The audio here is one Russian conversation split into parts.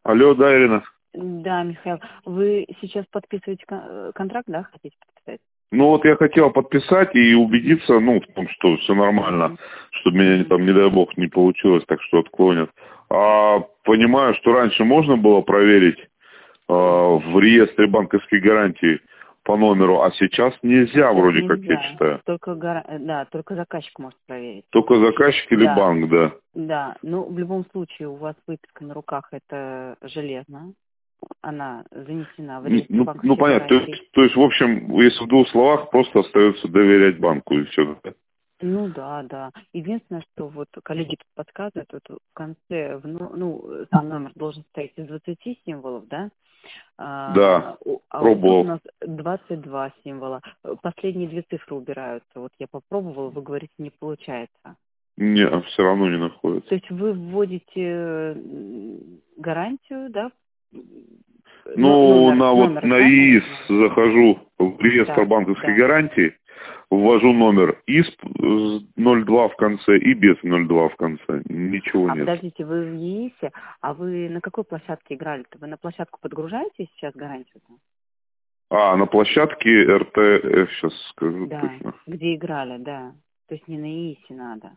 Алло, да, Ирина? Да, Михаил, вы сейчас подписываете контракт, да, хотите подписать? Ну вот я хотел подписать и убедиться, ну, в том, что все нормально, чтобы меня там, не дай бог, не получилось, так что отклонят. А понимаю, что раньше можно было проверить в реестре банковских гарантий по номеру, а сейчас нельзя, Сейчас вроде как, я нельзя. читаю. Да, только заказчик может проверить. Только заказчик или Да, банк, да. да. Ну, в любом случае, у вас выписка на руках это железно. Она занесена в реестр Ну, банковских понятно. гарантий. То есть, в общем, если в двух словах, просто остается доверять банку и все. Ну да, да. Единственное, что вот коллеги тут подсказывают, вот в конце, сам номер должен состоять из 20 символов, да? Да, Вот тут у пробовал. нас 22 символа. Последние две цифры убираются. Вот я попробовала, вы говорите, не получается. Не, все равно не находится. То есть вы вводите гарантию, да? Ну, Номер на знаете? ИИС захожу в реестр Да, банковской да. гарантии, ввожу номер ИС с 02 в конце и без 02 в конце. Ничего А нет. подождите, вы в ЕИСе, а вы на какой площадке играли-то? Вы на площадку подгружаете сейчас гарантию-то? А, на площадке РТФ, сейчас скажу Да, точно. где играли, да. То есть не на ИИСе надо.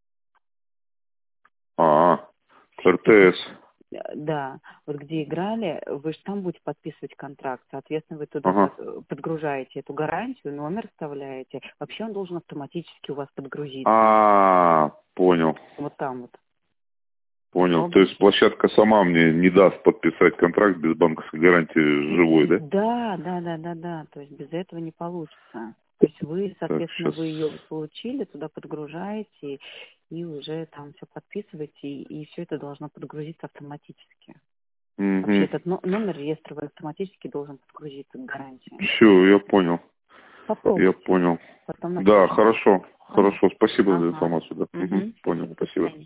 То есть, РТС. да, вот где играли, вы же там будете подписывать контракт. Соответственно, вы туда Ага. подгружаете эту гарантию, номер вставляете. Вообще он должен автоматически у вас подгрузиться. Понял. Вот там вот. Понял. То есть Попробуйте. площадка сама мне не даст подписать контракт без банковской гарантии живой, да? Да, да, да, да, да. То есть без этого не получится. То есть вы, Так, соответственно, сейчас. вы ее получили, туда подгружаете и уже там все подписываете, и все это должно подгрузиться автоматически. Вообще Угу. этот номер реестровый автоматически должен подгрузиться к гарантии. Все, я понял. Я Попробуйте. понял. Потом Да, напишите. хорошо. Хорошо. Хорошо. Спасибо за Ага. информацию. Да. Угу. Понял. Спасибо. До Спасибо. свидания.